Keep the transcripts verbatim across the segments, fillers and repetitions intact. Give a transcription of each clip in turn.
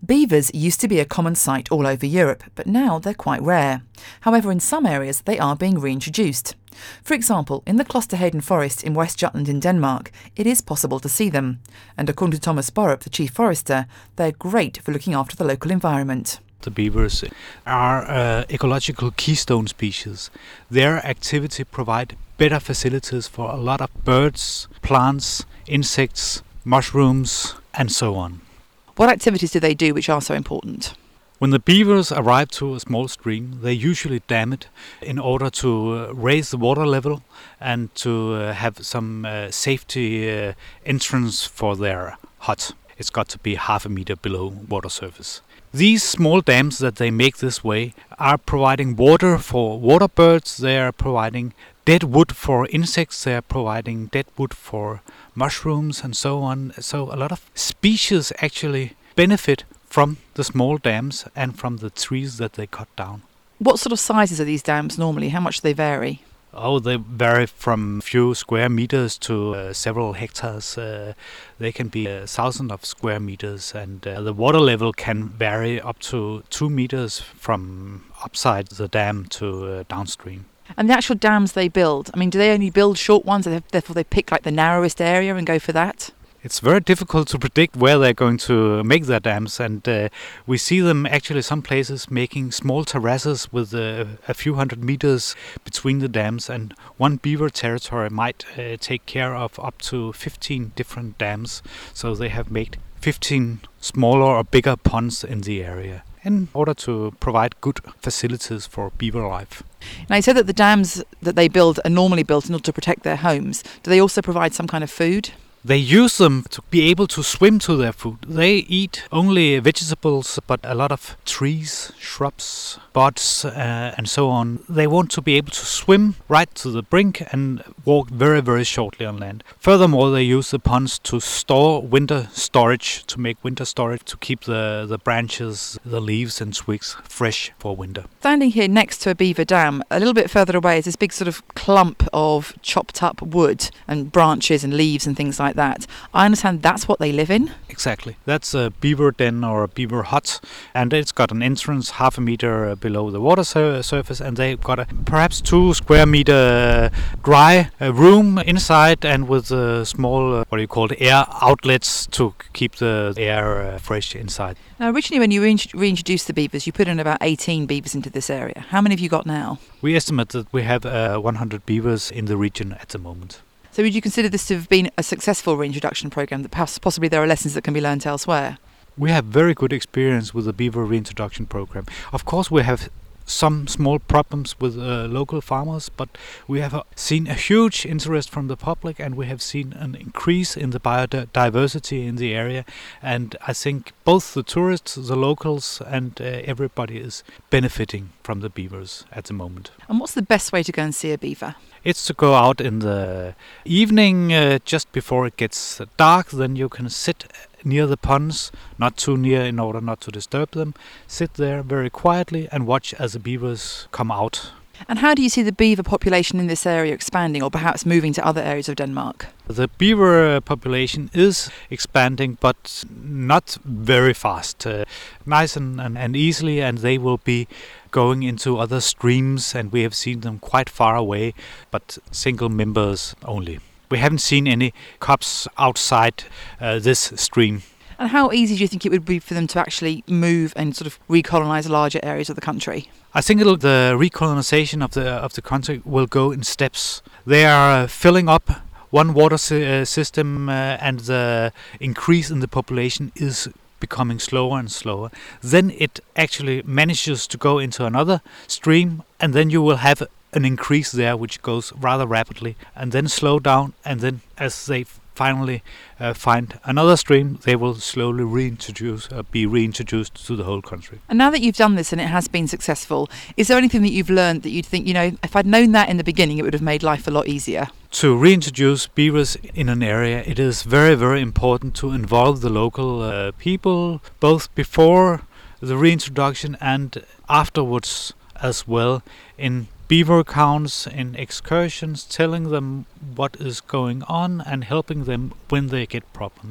Beavers used to be a common sight all over Europe, but now they're quite rare. However, in some areas they are being reintroduced. For example, in the Klosterheden forest in West Jutland in Denmark, it is possible to see them. And according to Thomas Borup, the chief forester, they're great for looking after the local environment. The beavers are uh, ecological keystone species. Their activity provides better facilities for a lot of birds, plants, insects, mushrooms, and so on. What activities do they do which are so important? When the beavers arrive to a small stream, they usually dam it in order to uh, raise the water level and to uh, have some uh, safety uh, entrance for their hut. It's got to be half a meter below water surface. These small dams that they make this way are providing water for water birds, they are providing dead wood for insects, they are providing dead wood for mushrooms and so on. So a lot of species actually benefit from the small dams and from the trees that they cut down. What sort of sizes are these dams normally? How much do they vary? Oh, they vary from a few square meters to uh, several hectares. Uh, they can be a thousand of square meters, and uh, the water level can vary up to two meters from upside the dam to uh, downstream. And the actual dams they build, I mean, do they only build short ones, and therefore they pick like the narrowest area and go for that? It's very difficult to predict where they're going to make their dams, and uh, we see them actually some places making small terraces with uh, a few hundred meters between the dams, and one beaver territory might uh, take care of up to fifteen different dams, so they have made fifteen smaller or bigger ponds in the area in order to provide good facilities for beaver life. Now, you said that the dams that they build are normally built in order to protect their homes. Do they also provide some kind of food? They use them to be able to swim to their food. They eat only vegetables, but a lot of trees, shrubs, buds, uh, and so on. They want to be able to swim right to the brink and walk very, very shortly on land. Furthermore, they use the ponds to store winter storage, to make winter storage, to keep the, the branches, the leaves and twigs fresh for winter. Standing here next to a beaver dam, a little bit further away is this big sort of clump of chopped up wood and branches and leaves and things like that. I understand that's what they live in? Exactly. That's a beaver den or a beaver hut, and it's got an entrance half a meter below the water sur- surface, and they've got a perhaps two square meter dry uh, room inside, and with uh, small, uh, what do you call it, air outlets to keep the air uh, fresh inside. Now, originally when you re- reintroduced the beavers, you put in about eighteen beavers into this area. How many have you got now? We estimate that we have uh, one hundred beavers in the region at the moment. So would you consider this to have been a successful reintroduction programme, that perhaps possibly there are lessons that can be learnt elsewhere? We have very good experience with the beaver reintroduction program. Of course, we have some small problems with uh, local farmers, but we have uh, seen a huge interest from the public, and we have seen an increase in the biodiversity in the area. And I think both the tourists, the locals, and uh, everybody is benefiting from the beavers at the moment. And what's the best way to go and see a beaver? It's to go out in the evening, uh, just before it gets dark. Then you can sit near the ponds, not too near in order not to disturb them. Sit there very quietly and watch as the beavers come out. And how do you see the beaver population in this area expanding, or perhaps moving to other areas of Denmark? The beaver population is expanding, but not very fast. Uh, nice and, and, and easily, and they will be going into other streams, and we have seen them quite far away, but single members only. We haven't seen any cubs outside uh, this stream. And how easy do you think it would be for them to actually move and sort of recolonise larger areas of the country? I think it'll, the recolonization of the of the country will go in steps. They are uh, filling up one water si- uh, system, uh, and the increase in the population is becoming slower and slower. Then it actually manages to go into another stream, and then you will have an increase there which goes rather rapidly, and then slow down, and then as they finally uh, find another stream, they will slowly reintroduce, uh, be reintroduced to the whole country. And now that you've done this and it has been successful, is there anything that you've learned that you'd think, you know, if I'd known that in the beginning, it would have made life a lot easier? To reintroduce beavers in an area, it is very, very important to involve the local uh, people, both before the reintroduction and afterwards as well, in beaver counts, in excursions, telling them what is going on and helping them when they get problems.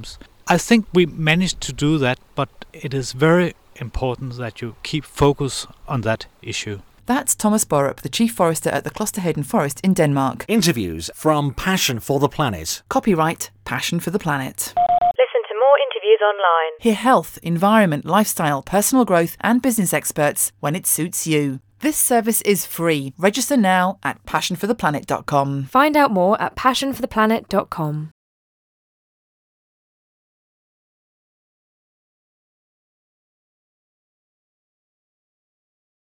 I think we managed to do that, but it is very important that you keep focus on that issue. That's Thomas Borup, the Chief Forester at the Klosterheden Forest in Denmark. Interviews from Passion for the Planet. Copyright Passion for the Planet. Listen to more interviews online. Hear health, environment, lifestyle, personal growth and business experts when it suits you. This service is free. Register now at passion for the planet dot com. Find out more at passion for the planet dot com.